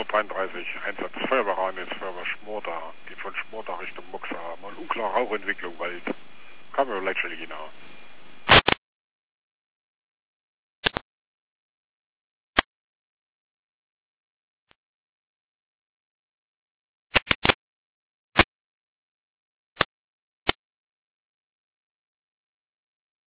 133, Einsatz Feuerwehrrhein ist Feuerwehr Schmorda, geht von Schmorda Richtung Muxa, mal unklare Rauchentwicklung, Wald. Kann man letztlich genau.